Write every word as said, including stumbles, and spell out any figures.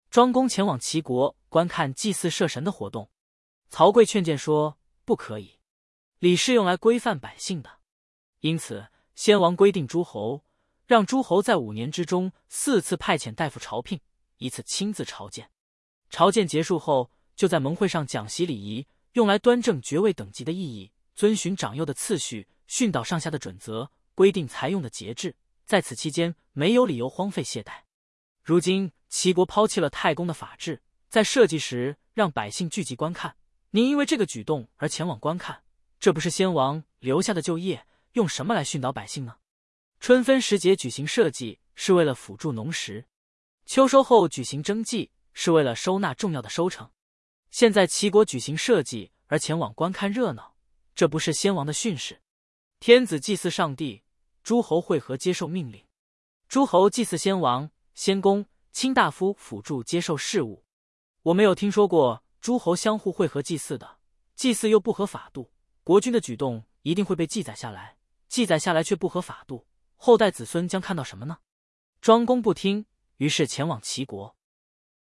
庄公前往齐国观看祭祀社神的活动。曹刿劝谏说：“不可以，礼是用来规范百姓的。因此，先王规定诸侯，让诸侯在五年之中四次派遣大夫朝聘，一次亲自朝见。朝见结束后，就在盟会上讲习礼仪，用来端正爵位等级的意义，遵循长幼的次序，训导上下的准则，规定财用的节制。在此期间，没有理由荒废懈怠。如今齐国抛弃了太公的法制，在设计时让百姓聚集观看。您因为这个举动而前往观看，这不是先王留下的旧业，用什么来训导百姓呢？春分时节举行社稷，是为了辅助农时；秋收后举行征祭，是为了收纳重要的收成。现在齐国举行社稷而前往观看热闹，这不是先王的训示。天子祭祀上帝，诸侯会合接受命令，诸侯祭祀先王、先公、卿大夫辅助接受事务。我没有听说过诸侯相互会合祭祀的，祭祀又不合法度，国君的举动一定会被记载下来，记载下来却不合法度，后代子孙将看到什么呢？庄公不听，于是前往齐国。